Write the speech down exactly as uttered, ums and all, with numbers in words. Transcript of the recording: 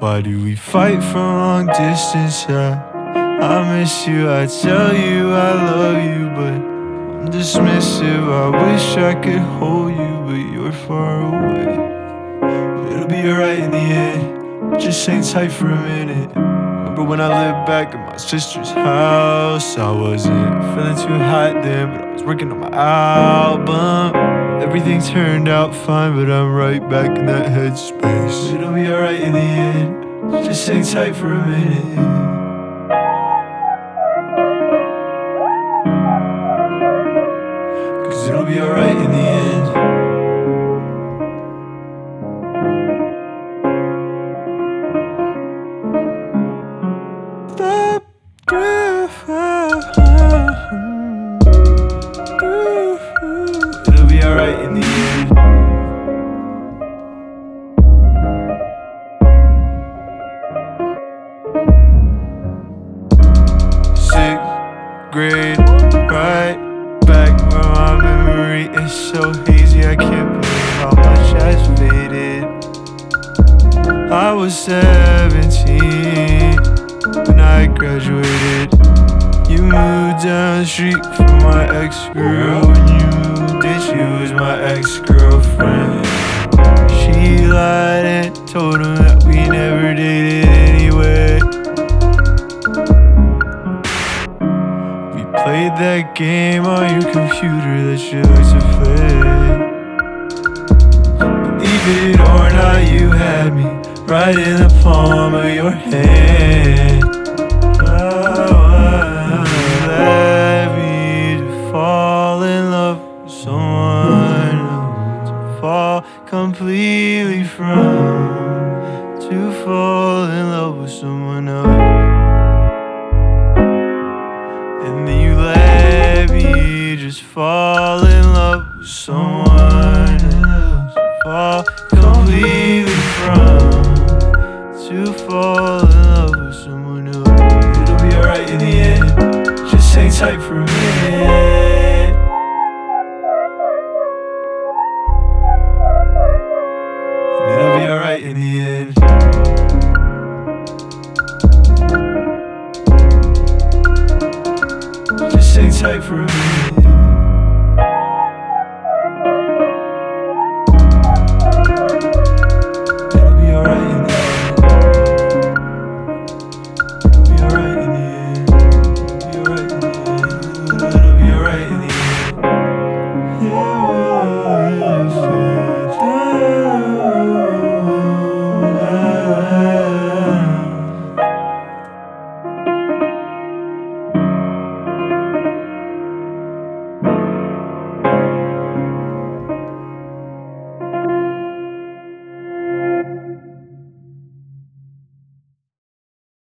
Why do we fight from long distance? Yeah, I miss you, I tell you I love you, but I'm dismissive. I wish I could hold you, but you're far away. It'll be alright in the end, just hang tight for a minute. Remember when I lived back at my sister's house? I wasn't feeling too hot then, but I was working on my album. Everything turned out fine, but I'm right back in that headspace. It'll be alright in the end, just hang tight for a minute. Cause it'll be alright in the end. That it'll be alright in the end. Sixth grade, right back where my memory is so hazy. I can't believe how much has faded. I was seventeen when I graduated. You moved down the street from my ex-girl. When you moved in, she was my ex-girlfriend. She lied and told him that we never dated anyway. We played that game on your computer that you like to play. Believe it or not, you had me right in the palm of your hand. Fall in love with someone else, to fall completely from, to fall in love with someone else. And then you let me just fall in love with someone else, to fall completely from, to fall in love with someone else. It'll be alright in the end, just hang tight for a minute. It'll be alright in the end. Just hang tight for a minute.